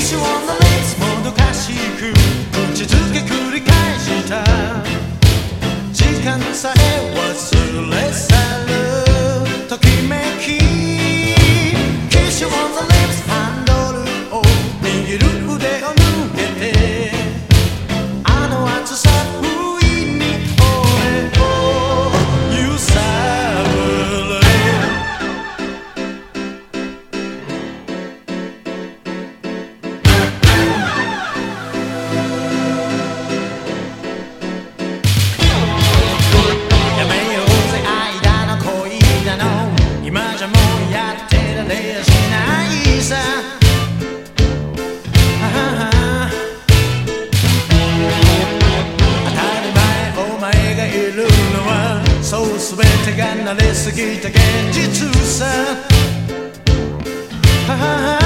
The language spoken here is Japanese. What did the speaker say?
スオンのレースもどかしく口づけ繰り返した時間さえ忘れ去るときめきキスオンのレースハンドルを握る腕を抜けてあの暑さ不意に俺を揺さぶるやめようぜ愛だの恋だの今じゃもうやってられやしないさ当たり前お前がいるのはそう全てが慣れすぎた現実さ